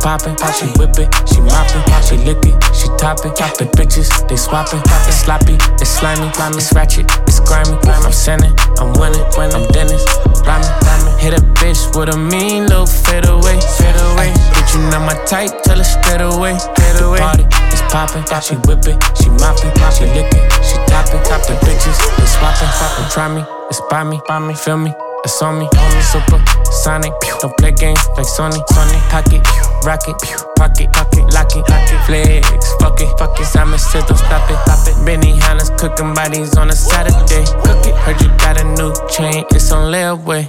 poppin', she whip it, she moppin', she lick it, she toppin', the bitches, they swappin', it's sloppy, it's slimy, it's ratchet, it's grimy, I'm sinning, I'm winning, I'm Dennis, rhyming, hit a bitch with a mean little fade away, bitch you not my type, tell her straight away, party, it's poppin', she whip it, she moppin', she lick it, she toppin', the bitches, they swappin', try me, it's by me, feel me. It's on me, super sonic. Don't play games like Sony. Pocket, rocket, pocket, lock it, flex, fuck it. Simon said don't stop it. Benny Hanna's cooking bodies on a Saturday. Cook it. Heard you got a new chain, it's on layaway.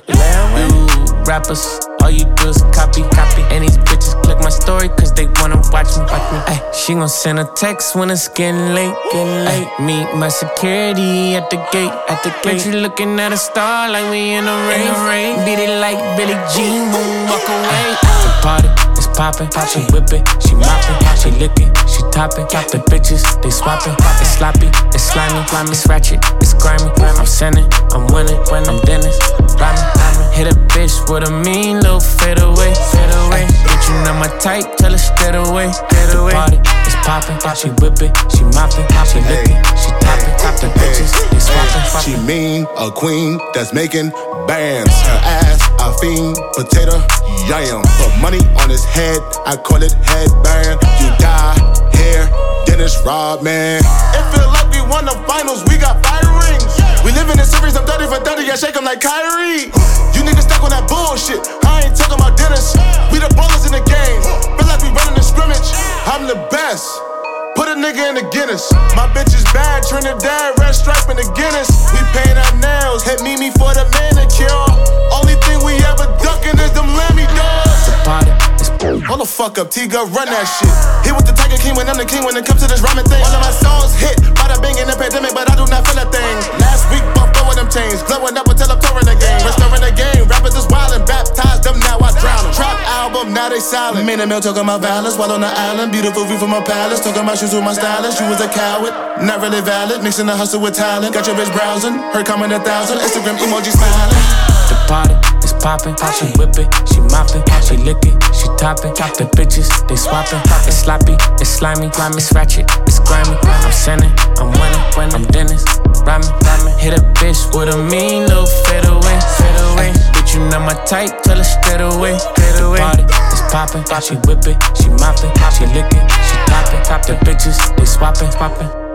You rappers, all you do is copy. And these bitches click my story cause they wanna watch me. Ay, she gon' send a text when it's getting late. Ay, meet my security at the gate. Bitch, you looking at a star like we in a rain. Beat it like Billie Jean, boom, walk away. The party, it's poppin', she whip it, she moppin', she lick it, she toppin', the bitches, they swappin', it's sloppy, it's slimy, it's ratchet, it's grimy, I'm sinning, I'm winning, I'm Dennis, rhyming, hit a bitch with a mean little fade away, bitch you not my type, tell her straight away, the party, it's poppin', she whip it, she moppin', she lick it, she toppin', the bitches, they swappin'. She mean, a queen that's making bands, her ass a fiend, potato, yam. Put money on his head, I call it headband. You die here, Dennis Rodman. It feel like we won the finals, we got fire rings. We live in a series, I'm 30 for 30, I shake them like Kyrie. You niggas stuck on that bullshit, I ain't talking about Dennis. We the ballers in the game, feel like we running the scrimmage. I'm the best. Put a nigga in the Guinness. My bitch is bad, Trinidad, red stripe in the Guinness. We paint our nails, hit Mimi for the manicure. Only thing we ever duckin' is them Lammy dogs. The party is hold the fuck up, T-Gun, run that shit. Hit with the Tiger King when I'm the king when it comes to this rhyming thing. All of my songs hit, bada bing in the pandemic, but I do not feel a thing. Last week, buff with them chains, glowing up until I'm touring the game. Restoring the game, rappers is wildin', baptized them, now I drown them. Trap album, now they silent. Me and Emil talking about violence while on the island. Beautiful view from my palace, talking about shoes with my stylist. You was a coward, not really valid. Mixing the hustle with talent. Got your bitch browsing, her comment 1,000. Instagram emoji smiling. The party is poppin', she whip it, she moppin', she lick it, she toppin', the bitches, they swappin', it's sloppy, it's slimy, it's ratchet, it's grimy, I'm sinning, I'm winning, I'm Dennis, rhyming, hit a bitch with a mean little fade away, bitch you not my type, tell her straight away, the party is poppin', she whip it, she moppin', she lick it, she toppin', the bitches, they swappin'.